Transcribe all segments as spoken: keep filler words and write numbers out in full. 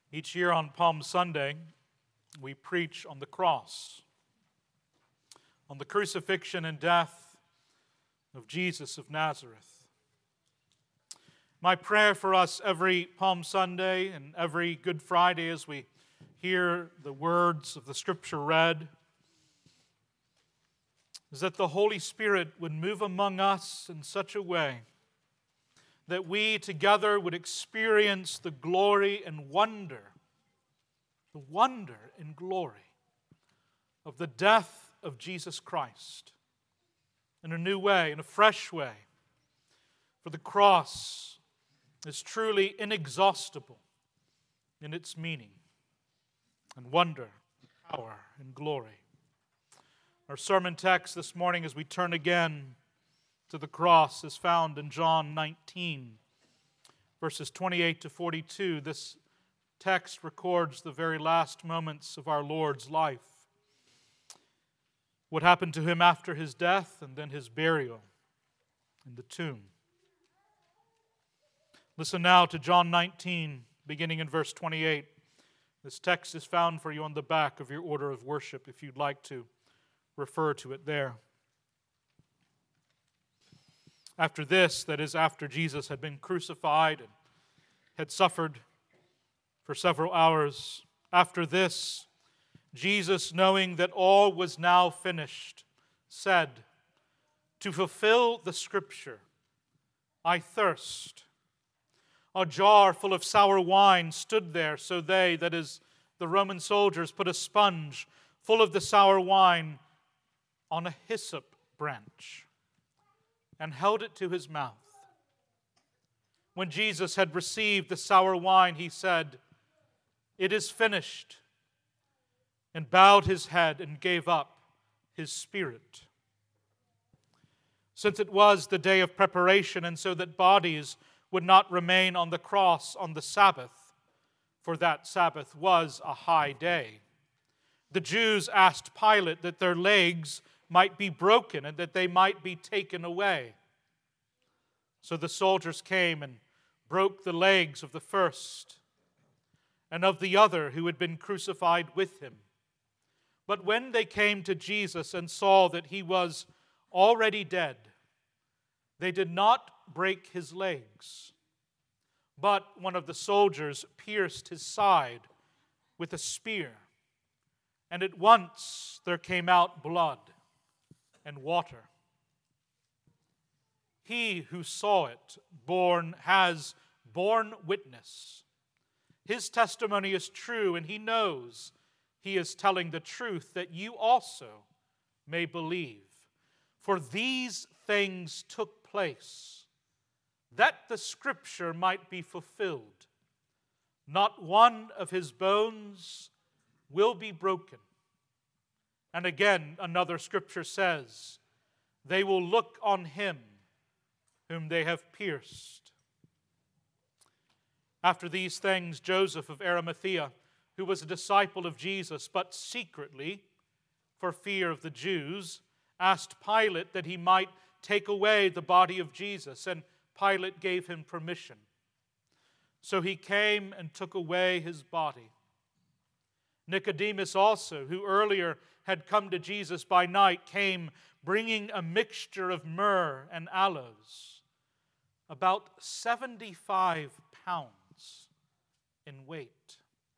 Each year on Palm Sunday, we preach on the cross, on the crucifixion and death of Jesus of Nazareth. My prayer for us every Palm Sunday and every Good Friday as we hear the words of the Scripture read is that the Holy Spirit would move among us in such a way that we together would experience the glory and wonder, the wonder and glory of the death of Jesus Christ in a new way, in a fresh way. For the cross is truly inexhaustible in its meaning and wonder, power, and glory. Our sermon text this morning, as we turn again to the cross, is found in John nineteen, verses twenty-eight to forty-two. This text records the very last moments of our Lord's life, what happened to him after his death and then his burial in the tomb. Listen now to John nineteen, beginning in verse twenty-eight. This text is found for you on the back of your order of worship if you'd like to refer to it there. After this, that is, after Jesus had been crucified and had suffered for several hours, after this, Jesus, knowing that all was now finished, said, "To fulfill the Scripture, I thirst." A jar full of sour wine stood there, so they, that is, the Roman soldiers, put a sponge full of the sour wine on a hyssop branch and held it to his mouth. When Jesus had received the sour wine, he said, "It is finished," and bowed his head and gave up his spirit. Since it was the day of preparation, and so that bodies would not remain on the cross on the Sabbath, for that Sabbath was a high day, the Jews asked Pilate that their legs might be broken and that they might be taken away. So the soldiers came and broke the legs of the first and of the other who had been crucified with him. But when they came to Jesus and saw that he was already dead, they did not break his legs. But one of the soldiers pierced his side with a spear, and at once there came out blood and water. He who saw it born has borne witness. His testimony is true, and he knows he is telling the truth, that you also may believe. For these things took place, that the Scripture might be fulfilled. Not one of his bones will be broken. And again, another Scripture says, they will look on him whom they have pierced. After these things, Joseph of Arimathea, who was a disciple of Jesus, but secretly, for fear of the Jews, asked Pilate that he might take away the body of Jesus, and Pilate gave him permission. So he came and took away his body. Nicodemus also, who earlier had come to Jesus by night, came bringing a mixture of myrrh and aloes, about seventy-five pounds in weight.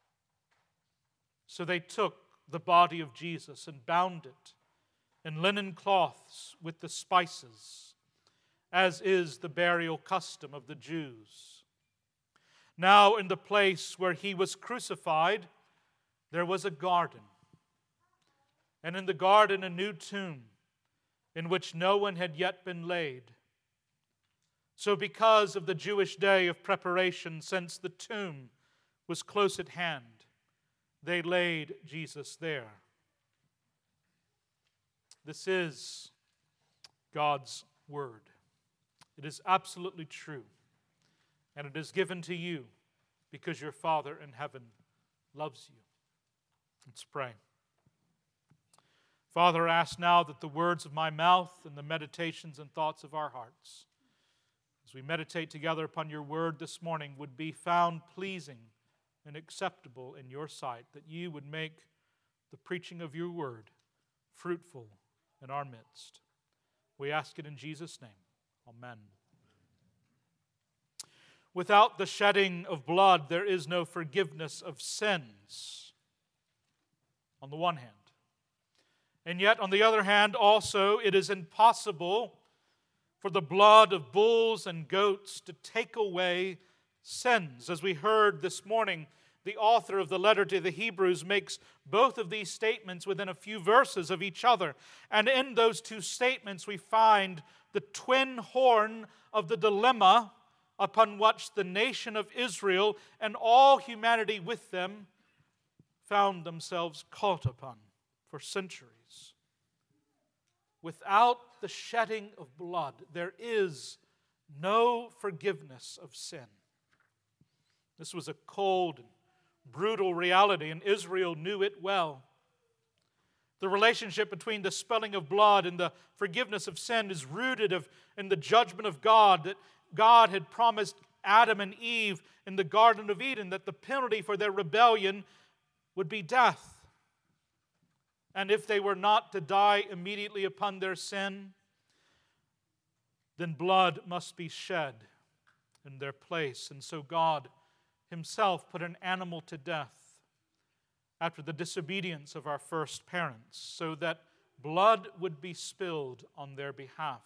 So they took the body of Jesus and bound it in linen cloths with the spices, as is the burial custom of the Jews. Now in the place where he was crucified, there was a garden, and in the garden a new tomb, in which no one had yet been laid. So because of the Jewish day of preparation, since the tomb was close at hand, they laid Jesus there. This is God's word. It is absolutely true, and it is given to you because your Father in heaven loves you. Let's pray. Father, I ask now that the words of my mouth and the meditations and thoughts of our hearts, as we meditate together upon your word this morning, would be found pleasing and acceptable in your sight, that you would make the preaching of your word fruitful in our midst. We ask it in Jesus' name. Amen. Without the shedding of blood, there is no forgiveness of sins, on the one hand. And yet, on the other hand, also, it is impossible for the blood of bulls and goats to take away sins. As we heard this morning, the author of the letter to the Hebrews makes both of these statements within a few verses of each other. And in those two statements, we find the twin horn of the dilemma upon which the nation of Israel and all humanity with them found themselves caught upon for centuries. Without the shedding of blood, there is no forgiveness of sin. This was a cold and brutal reality, and Israel knew it well. The relationship between the spilling of blood and the forgiveness of sin is rooted of, in the judgment of God that God had promised Adam and Eve in the Garden of Eden, that the penalty for their rebellion would be death. And if they were not to die immediately upon their sin, then blood must be shed in their place. And so God Himself put an animal to death after the disobedience of our first parents, so that blood would be spilled on their behalf,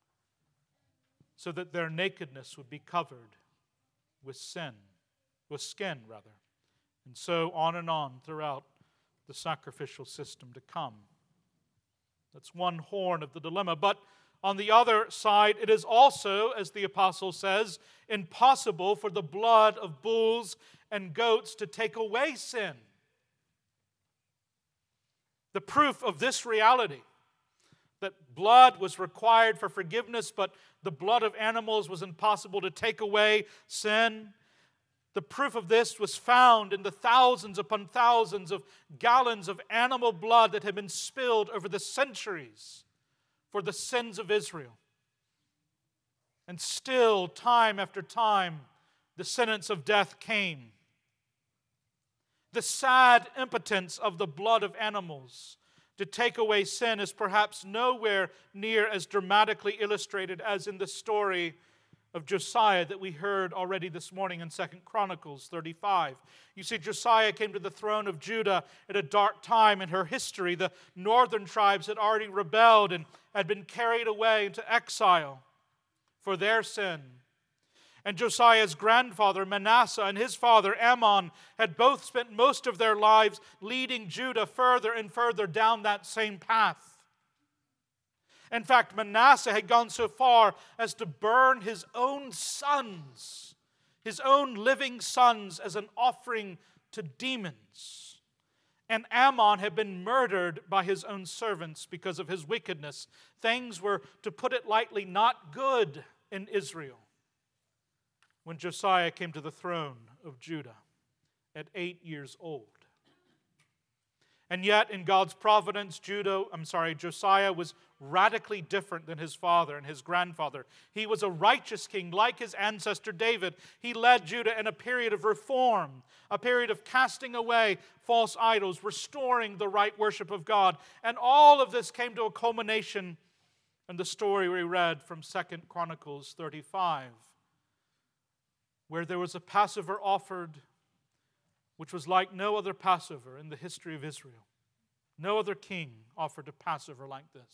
so that their nakedness would be covered with sin, with skin rather, and so on and on throughout the sacrificial system to come. That's one horn of the dilemma. But on the other side, it is also, as the apostle says, impossible for the blood of bulls and goats to take away sin. The proof of this reality, that blood was required for forgiveness, but the blood of animals was impossible to take away sin. The proof of this was found in the thousands upon thousands of gallons of animal blood that had been spilled over the centuries for the sins of Israel. And still, time after time, the sentence of death came. The sad impotence of the blood of animals to take away sin is perhaps nowhere near as dramatically illustrated as in the story of Josiah that we heard already this morning in Second Chronicles thirty-five. You see, Josiah came to the throne of Judah at a dark time in her history. The northern tribes had already rebelled and had been carried away into exile for their sin. And Josiah's grandfather, Manasseh, and his father, Ammon, had both spent most of their lives leading Judah further and further down that same path. In fact, Manasseh had gone so far as to burn his own sons, his own living sons, as an offering to demons. And Ammon had been murdered by his own servants because of his wickedness. Things were, to put it lightly, not good in Israel when Josiah came to the throne of Judah at eight years old. And yet, in God's providence, Judah, I'm sorry, Josiah was radically different than his father and his grandfather. He was a righteous king, like his ancestor David. He led Judah in a period of reform, a period of casting away false idols, restoring the right worship of God. And all of this came to a culmination in the story we read from Second Chronicles thirty-five, where there was a Passover offered which was like no other Passover in the history of Israel. No other king offered a Passover like this.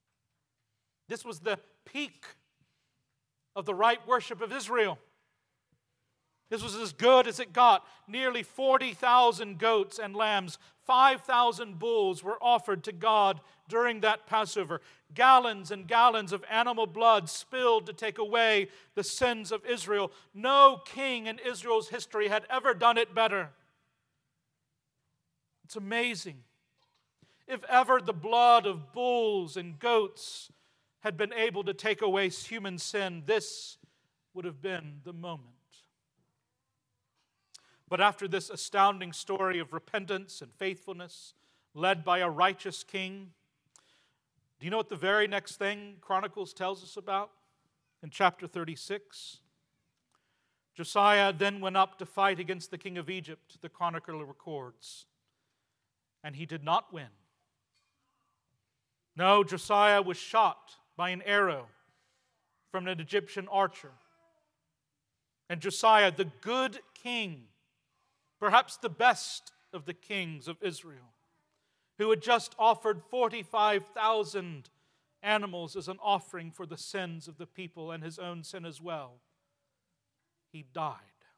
This was the peak of the right worship of Israel. This was as good as it got. Nearly forty thousand goats and lambs, five thousand bulls were offered to God during that Passover. Gallons and gallons of animal blood spilled to take away the sins of Israel. No king in Israel's history had ever done it better. It's amazing. If ever the blood of bulls and goats had been able to take away human sin, this would have been the moment. But after this astounding story of repentance and faithfulness led by a righteous king, do you know what the very next thing Chronicles tells us about in chapter thirty-six? Josiah then went up to fight against the king of Egypt, the chronicler records, and he did not win. No, Josiah was shot by an arrow from an Egyptian archer. And Josiah, the good king, perhaps the best of the kings of Israel, who had just offered forty-five thousand animals as an offering for the sins of the people and his own sin as well, he died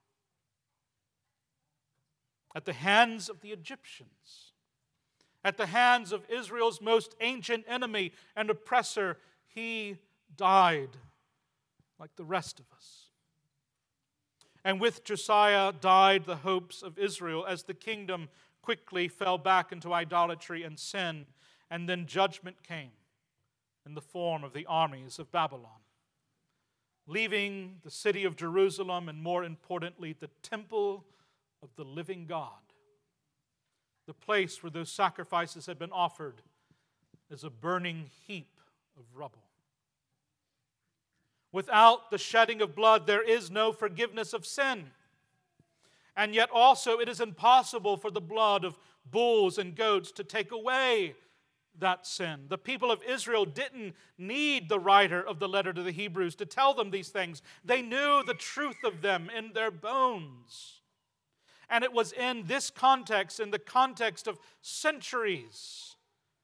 at the hands of the Egyptians, at the hands of Israel's most ancient enemy and oppressor. He died like the rest of us. And with Josiah died the hopes of Israel as the kingdom quickly fell back into idolatry and sin, and then judgment came in the form of the armies of Babylon, leaving the city of Jerusalem and, more importantly, the temple of the living God, the place where those sacrifices had been offered, as a burning heap of rubble. Without the shedding of blood, there is no forgiveness of sin. And yet also it is impossible for the blood of bulls and goats to take away that sin. The people of Israel didn't need the writer of the letter to the Hebrews to tell them these things. They knew the truth of them in their bones. And it was in this context, in the context of centuries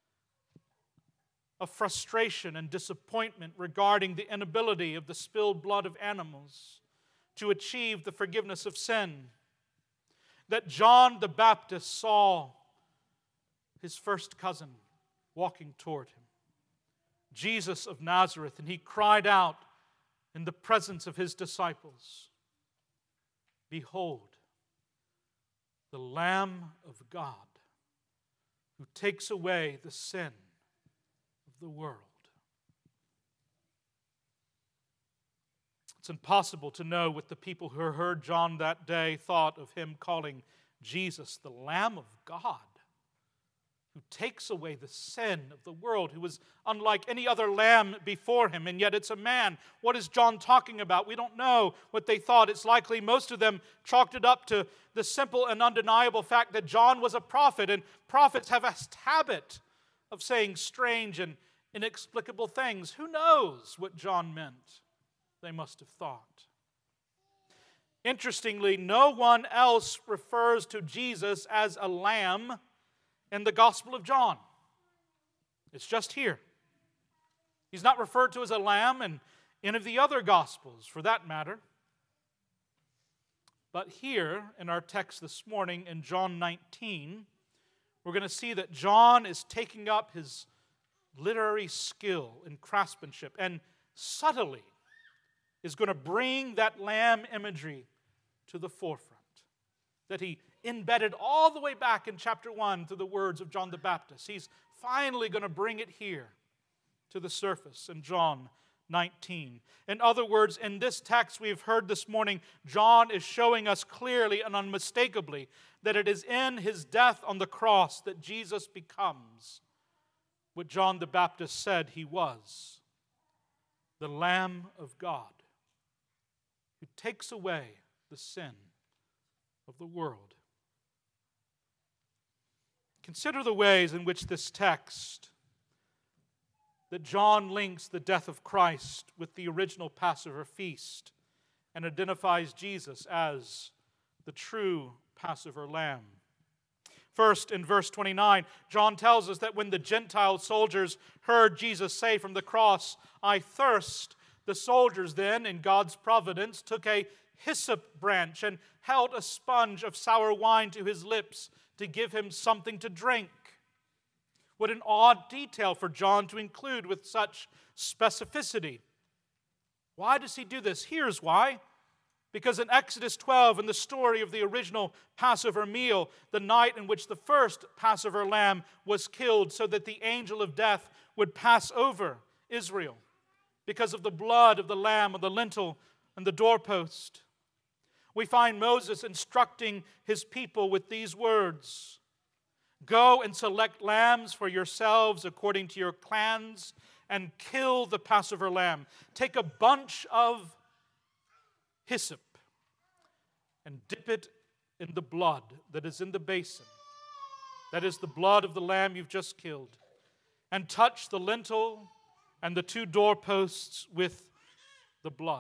of frustration and disappointment regarding the inability of the spilled blood of animals to achieve the forgiveness of sin, that John the Baptist saw his first cousin walking toward him, Jesus of Nazareth, and he cried out in the presence of his disciples, "Behold, the Lamb of God who takes away the sin of the world." It's impossible to know what the people who heard John that day thought of him calling Jesus the Lamb of God who takes away the sin of the world, who was unlike any other lamb before him, and yet it's a man. What is John talking about? We don't know what they thought. It's likely most of them chalked it up to the simple and undeniable fact that John was a prophet, and prophets have a habit of saying strange and inexplicable things. Who knows what John meant? They must have thought. Interestingly, no one else refers to Jesus as a lamb in the Gospel of John. It's just here. He's not referred to as a lamb in any of the other Gospels, for that matter. But here, in our text this morning, in John nineteen, we're going to see that John is taking up his literary skill and craftsmanship, and subtly is going to bring that lamb imagery to the forefront, that he embedded all the way back in chapter one through the words of John the Baptist. He's finally going to bring it here to the surface in John nineteen. In other words, in this text we've heard this morning, John is showing us clearly and unmistakably that it is in his death on the cross that Jesus becomes what John the Baptist said he was: the Lamb of God who takes away the sin of the world. Consider the ways in which this text, that John links the death of Christ with the original Passover feast and identifies Jesus as the true Passover lamb. First, in verse twenty-nine, John tells us that when the Gentile soldiers heard Jesus say from the cross, "I thirst," the soldiers then, in God's providence, took a hyssop branch and held a sponge of sour wine to his lips to give him something to drink. What an odd detail for John to include with such specificity. Why does he do this? Here's why. Because in Exodus twelve, in the story of the original Passover meal, the night in which the first Passover lamb was killed so that the angel of death would pass over Israel because of the blood of the lamb on the lintel and the doorpost, we find Moses instructing his people with these words: "Go and select lambs for yourselves according to your clans and kill the Passover lamb. Take a bunch of hyssop and dip it in the blood that is in the basin, that is the blood of the lamb you've just killed, and touch the lintel and the two doorposts with the blood.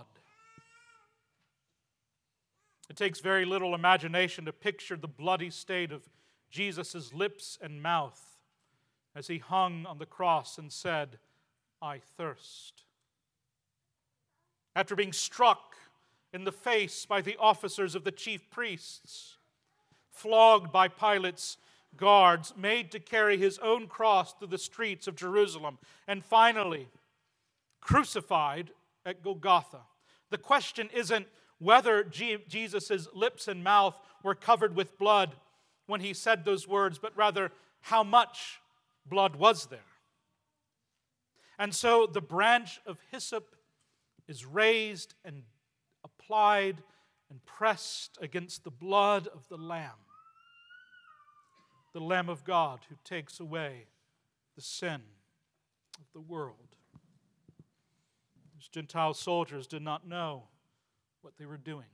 It takes very little imagination to picture the bloody state of Jesus' lips and mouth as he hung on the cross and said, "I thirst." After being struck in the face by the officers of the chief priests, flogged by Pilate's guards, made to carry his own cross through the streets of Jerusalem, and finally crucified at Golgotha. The question isn't whether Jesus' lips and mouth were covered with blood when he said those words, but rather how much blood was there. And so the branch of hyssop is raised and applied and pressed against the blood of the Lamb, the Lamb of God who takes away the sin of the world. Those Gentile soldiers did not know what they were doing,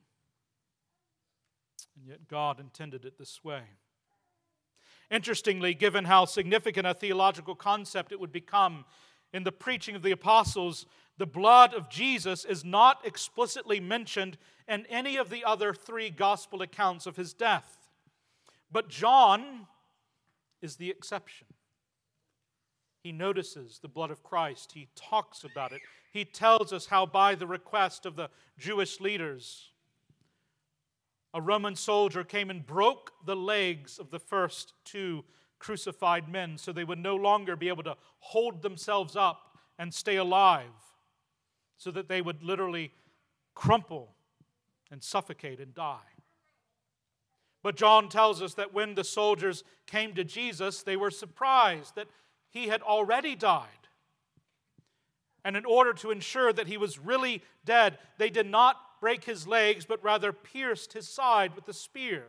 and yet God intended it this way. Interestingly, given how significant a theological concept it would become in the preaching of the apostles, the blood of Jesus is not explicitly mentioned in any of the other three gospel accounts of his death. But John is the exception. He notices the blood of Christ. He talks about it. He tells us how by the request of the Jewish leaders, a Roman soldier came and broke the legs of the first two crucified men so they would no longer be able to hold themselves up and stay alive, so that they would literally crumple and suffocate and die. But John tells us that when the soldiers came to Jesus, they were surprised that he had already died. And in order to ensure that he was really dead, they did not break his legs, but rather pierced his side with a spear.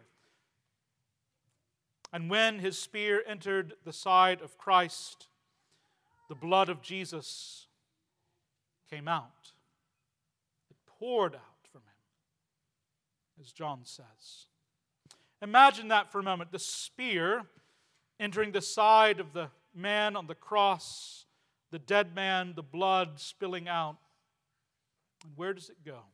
And when his spear entered the side of Christ, the blood of Jesus came out. It poured out from him, as John says. Imagine that for a moment. The spear entering the side of the man on the cross, the dead man, the blood spilling out. And where does it go?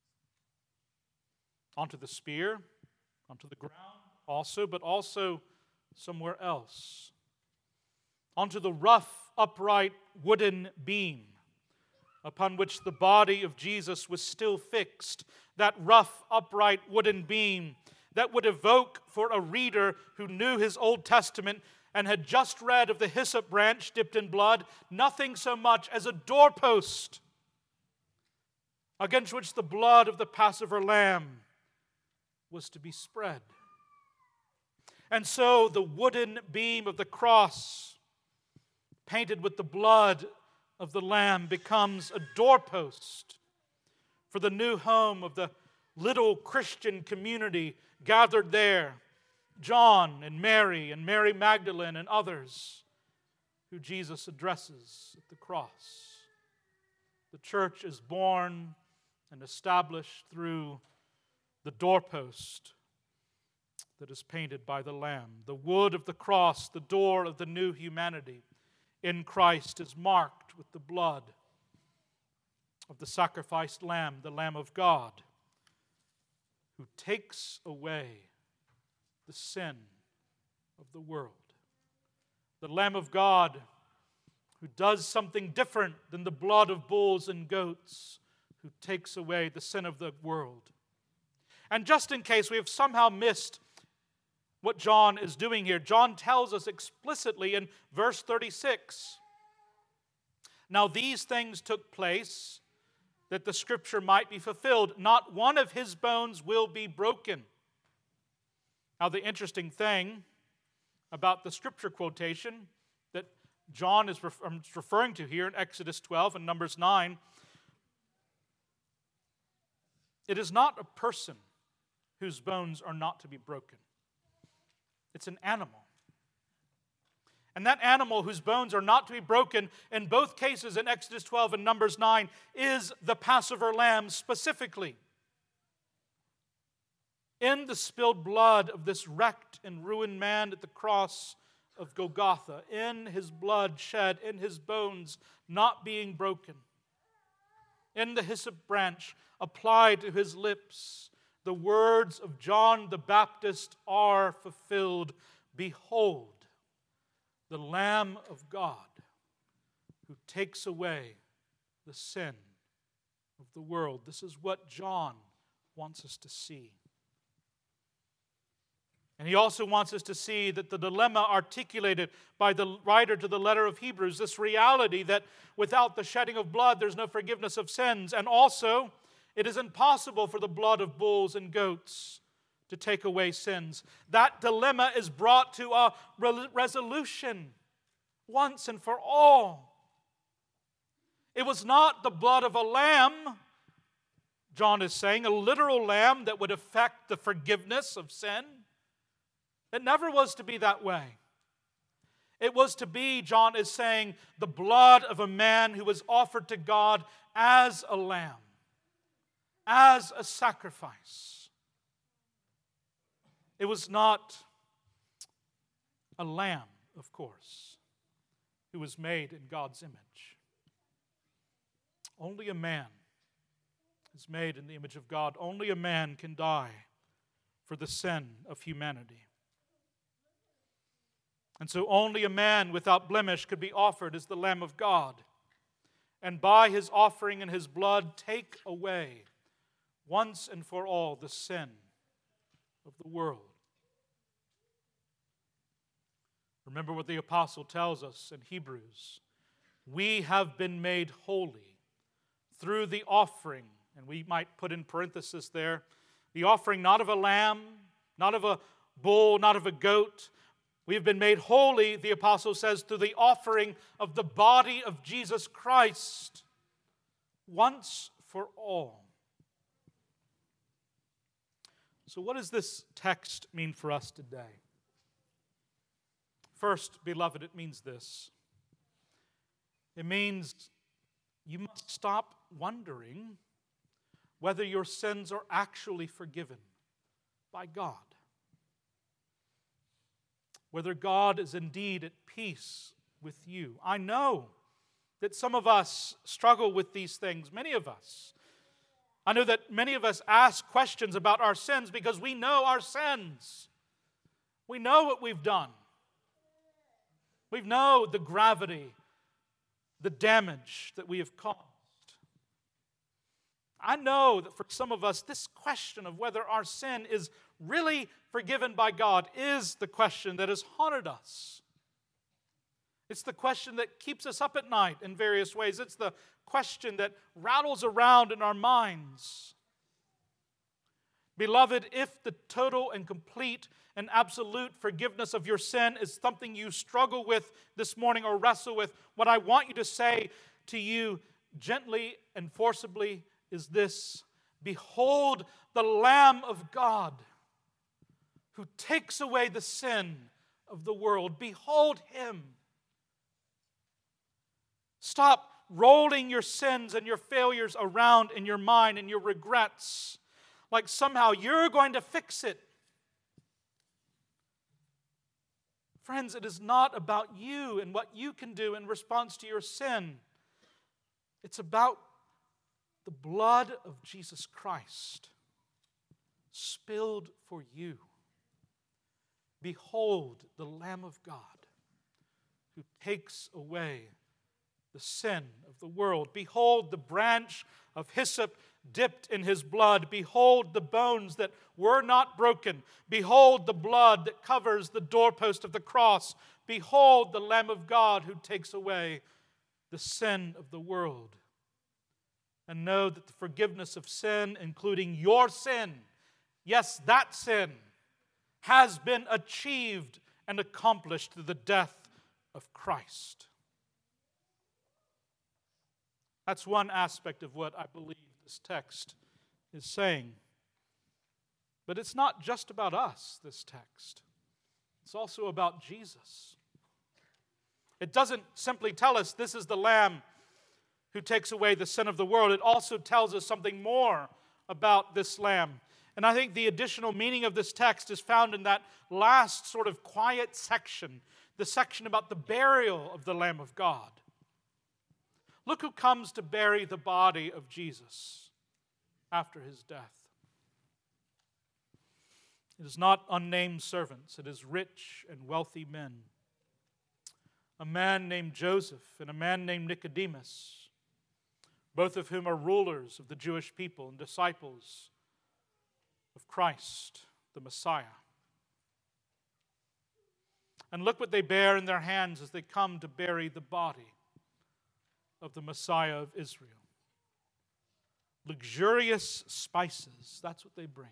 Onto the spear, onto the ground also, but also somewhere else. Onto the rough, upright wooden beam upon which the body of Jesus was still fixed. That rough, upright wooden beam that would evoke for a reader who knew his Old Testament and had just read of the hyssop branch dipped in blood, nothing so much as a doorpost against which the blood of the Passover lamb was to be spread. And so the wooden beam of the cross, painted with the blood of the lamb, becomes a doorpost for the new home of the little Christian community gathered there. John and Mary and Mary Magdalene and others who Jesus addresses at the cross. The church is born and established through the doorpost that is painted by the Lamb. The wood of the cross, the door of the new humanity in Christ, is marked with the blood of the sacrificed Lamb, the Lamb of God, who takes away the sin of the world. The Lamb of God who does something different than the blood of bulls and goats, who takes away the sin of the world. And just in case we have somehow missed what John is doing here, John tells us explicitly in verse thirty-six, "Now these things took place that the scripture might be fulfilled. Not one of his bones will be broken." Now, the interesting thing about the scripture quotation that John is referring to here in Exodus twelve and Numbers nine, it is not a person whose bones are not to be broken. It's an animal. And that animal whose bones are not to be broken, in both cases in Exodus twelve and Numbers nine, is the Passover lamb specifically. In the spilled blood of this wrecked and ruined man at the cross of Golgotha, in his blood shed, in his bones not being broken, in the hyssop branch applied to his lips, the words of John the Baptist are fulfilled. Behold, the Lamb of God who takes away the sin of the world. This is what John wants us to see. And he also wants us to see that the dilemma articulated by the writer to the letter of Hebrews, this reality that without the shedding of blood, there's no forgiveness of sins. And also, it is impossible for the blood of bulls and goats to take away sins. That dilemma is brought to a resolution once and for all. It was not the blood of a lamb, John is saying, a literal lamb that would affect the forgiveness of sin. It never was to be that way. It was to be, John is saying, the blood of a man who was offered to God as a lamb, as a sacrifice. It was not a lamb, of course, who was made in God's image. Only a man is made in the image of God. Only a man can die for the sin of humanity. And so only a man without blemish could be offered as the Lamb of God. And by his offering and his blood, take away once and for all the sin of the world. Remember what the apostle tells us in Hebrews. We have been made holy through the offering, and we might put in parenthesis there, the offering not of a lamb, not of a bull, not of a goat. We have been made holy, the apostle says, through the offering of the body of Jesus Christ once for all. So what does this text mean for us today? First, beloved, it means this. It means you must stop wondering whether your sins are actually forgiven by God. Whether God is indeed at peace with you. I know that some of us struggle with these things, many of us. I know that many of us ask questions about our sins because we know our sins. We know what we've done. We know the gravity, the damage that we have caused. I know that for some of us, this question of whether our sin is really forgiven by God is the question that has haunted us. It's the question that keeps us up at night in various ways. It's the question that rattles around in our minds. Beloved, if the total and complete and absolute forgiveness of your sin is something you struggle with this morning or wrestle with, what I want you to say to you gently and forcibly is this: behold the Lamb of God who takes away the sin of the world. Behold him. Stop rolling your sins and your failures around in your mind and your regrets like somehow you're going to fix it. Friends, it is not about you and what you can do in response to your sin. It's about the blood of Jesus Christ spilled for you. Behold the Lamb of God who takes away the sin of the world. Behold the branch of hyssop dipped in his blood. Behold the bones that were not broken. Behold the blood that covers the doorpost of the cross. Behold the Lamb of God who takes away the sin of the world. And know that the forgiveness of sin, including your sin, yes, that sin, has been achieved and accomplished through the death of Christ. That's one aspect of what I believe this text is saying. But it's not just about us, this text. It's also about Jesus. It doesn't simply tell us this is the Lamb who takes away the sin of the world. It also tells us something more about this Lamb. And I think the additional meaning of this text is found in that last sort of quiet section, the section about the burial of the Lamb of God. Look who comes to bury the body of Jesus after his death. It is not unnamed servants, it is rich and wealthy men. A man named Joseph and a man named Nicodemus, both of whom are rulers of the Jewish people and disciples of Christ, the Messiah. And look what they bear in their hands as they come to bury the body of the Messiah of Israel. Luxurious spices, that's what they bring.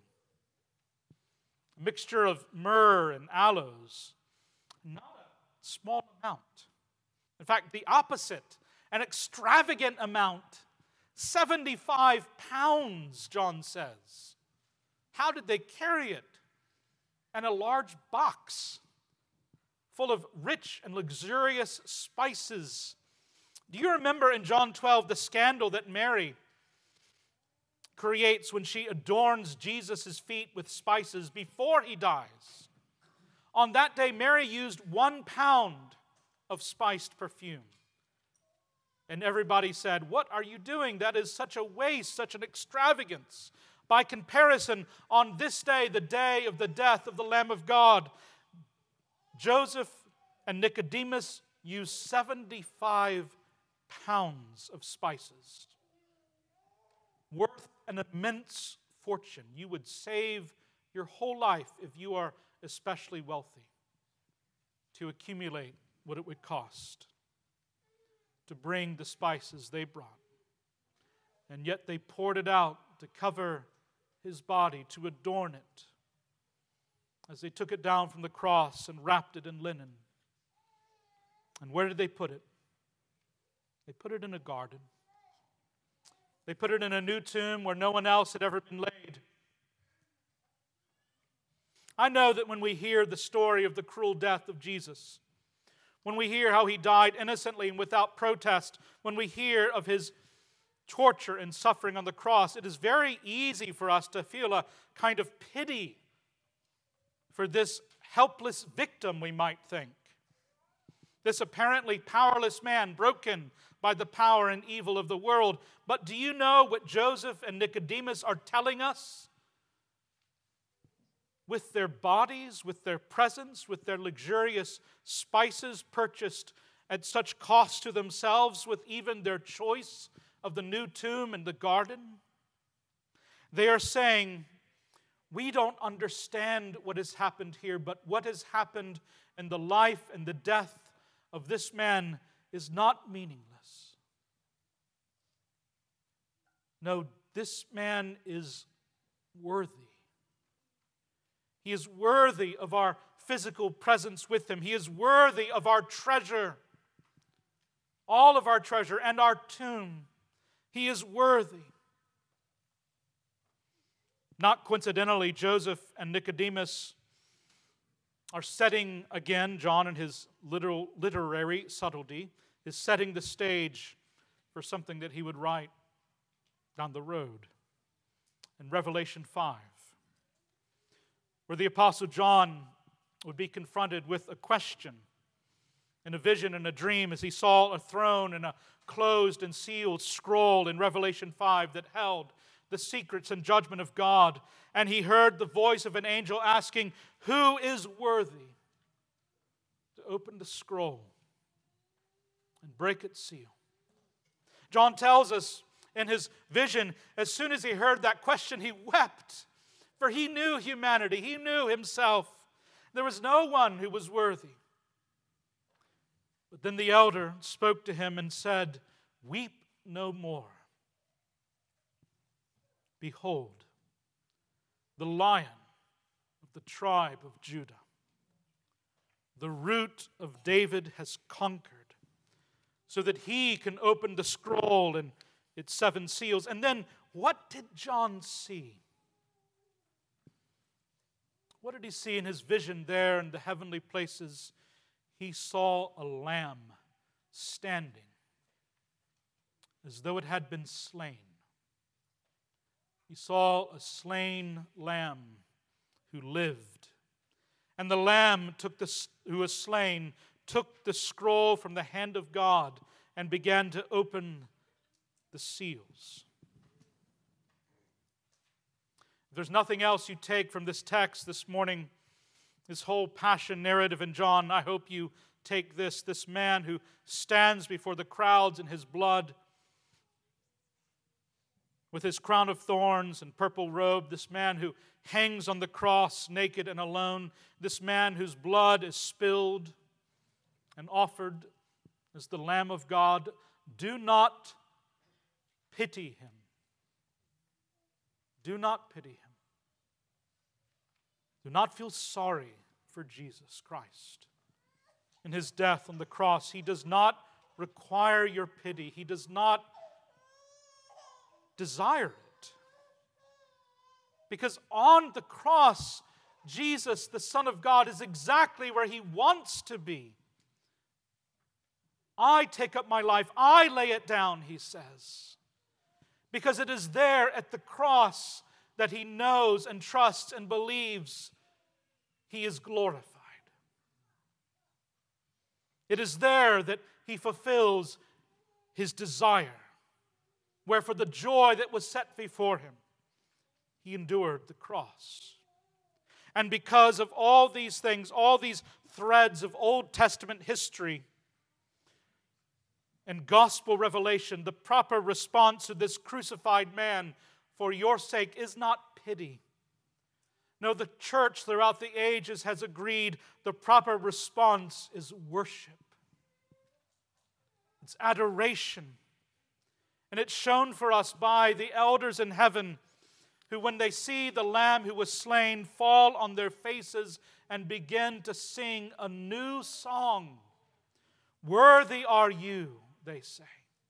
A mixture of myrrh and aloes, not a small amount. In fact, the opposite, an extravagant amount, seventy-five pounds, John says. How did they carry it? And a large box full of rich and luxurious spices. Do you remember in John twelve the scandal that Mary creates when she adorns Jesus' feet with spices before he dies? On that day, Mary used one pound of spiced perfume. And everybody said, "What are you doing? That is such a waste, such an extravagance." By comparison, on this day, the day of the death of the Lamb of God, Joseph and Nicodemus used seventy-five pounds of spices, worth an immense fortune. You would save your whole life, if you are especially wealthy, to accumulate what it would cost to bring the spices they brought. And yet they poured it out to cover his body, to adorn it, as they took it down from the cross and wrapped it in linen. And where did they put it? They put it in a garden. They put it in a new tomb where no one else had ever been laid. I know that when we hear the story of the cruel death of Jesus, when we hear how he died innocently and without protest, when we hear of his torture and suffering on the cross, it is very easy for us to feel a kind of pity for this helpless victim, we might think. This apparently powerless man, broken by the power and evil of the world. But do you know what Joseph and Nicodemus are telling us? With their bodies, with their presence, with their luxurious spices purchased at such cost to themselves, with even their choice of the new tomb and the garden, they are saying, we don't understand what has happened here, but what has happened in the life and the death of this man is not meaningless. No, this man is worthy. He is worthy of our physical presence with him. He is worthy of our treasure, all of our treasure and our tomb. He is worthy. Not coincidentally, Joseph and Nicodemus are setting, again, John in his literal, literary subtlety, is setting the stage for something that he would write down the road in Revelation five, where the Apostle John would be confronted with a question in a vision and a dream as he saw a throne and a closed and sealed scroll in Revelation five that held the secrets and judgment of God. And he heard the voice of an angel asking, "Who is worthy to open the scroll and break its seal?" John tells us in his vision, as soon as he heard that question, he wept, for he knew humanity. He knew himself. There was no one who was worthy. But then the elder spoke to him and said, "Weep no more. Behold, the Lion of the tribe of Judah, the root of David, has conquered, so that he can open the scroll and its seven seals." And then what did John see? What did he see in his vision there in the heavenly places? He saw a lamb standing as though it had been slain, he saw a slain lamb who lived. And the lamb took the, who was slain took the scroll from the hand of God and began to open the seals. If there's nothing else you take from this text this morning, this whole passion narrative in John, I hope you take this. This man who stands before the crowds in his blood, with his crown of thorns and purple robe, this man who hangs on the cross naked and alone, this man whose blood is spilled and offered as the Lamb of God, do not pity him. Do not pity him. Do not feel sorry for Jesus Christ. In his death on the cross, he does not require your pity. He does not desire it. Because on the cross, Jesus, the Son of God, is exactly where he wants to be. I take up my life, I lay it down, he says. Because it is there at the cross that he knows and trusts and believes he is glorified. It is there that he fulfills his desire, where for the joy that was set before him, he endured the cross. And because of all these things, all these threads of Old Testament history and gospel revelation, the proper response to this crucified man for your sake is not pity. No, the church throughout the ages has agreed the proper response is worship. It's adoration. And it's shown for us by the elders in heaven who, when they see the Lamb who was slain, fall on their faces and begin to sing a new song. Worthy are you, they say,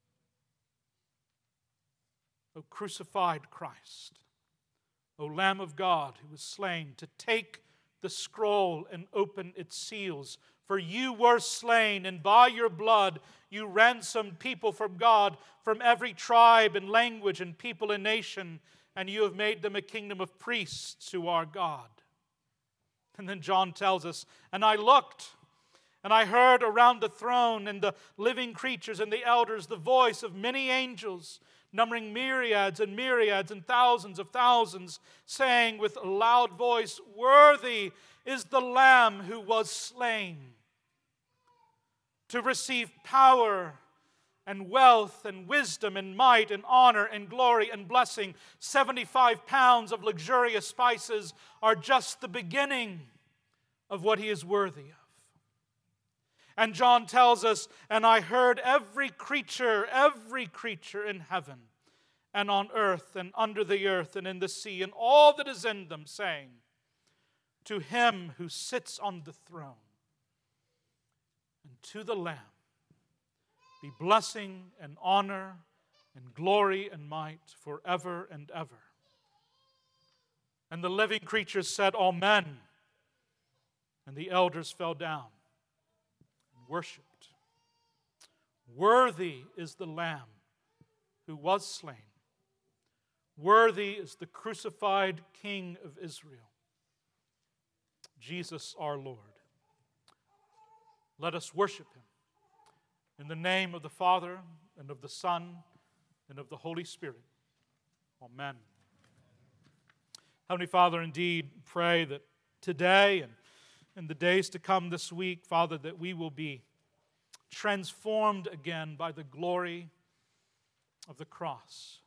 O crucified Christ, O Lamb of God who was slain, to take the scroll and open its seals. For you were slain, and by your blood you ransomed people from God, from every tribe and language and people and nation, and you have made them a kingdom of priests to our God. And then John tells us, and I looked, and I heard around the throne and the living creatures and the elders the voice of many angels, numbering myriads and myriads and thousands of thousands, saying with a loud voice, Worthy is the Lamb who was slain to receive power and wealth and wisdom and might and honor and glory and blessing. seventy-five pounds of luxurious spices are just the beginning of what he is worthy of. And John tells us, and I heard every creature, every creature in heaven and on earth and under the earth and in the sea and all that is in them saying, to him who sits on the throne and to the Lamb be blessing and honor and glory and might forever and ever. And the living creatures said, Amen. And the elders fell down and worshipped. Worthy is the Lamb who was slain. Worthy is the crucified King of Israel, Jesus our Lord. Let us worship him. In the name of the Father, and of the Son, and of the Holy Spirit. Amen. Heavenly Father, indeed, pray that today and in the days to come this week, Father, that we will be transformed again by the glory of the cross,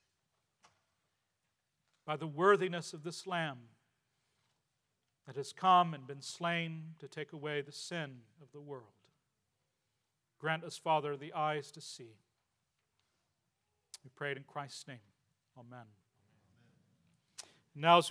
by the worthiness of this Lamb that has come and been slain to take away the sin of the world. Grant us, Father, the eyes to see. We pray it in Christ's name. Amen. Now, as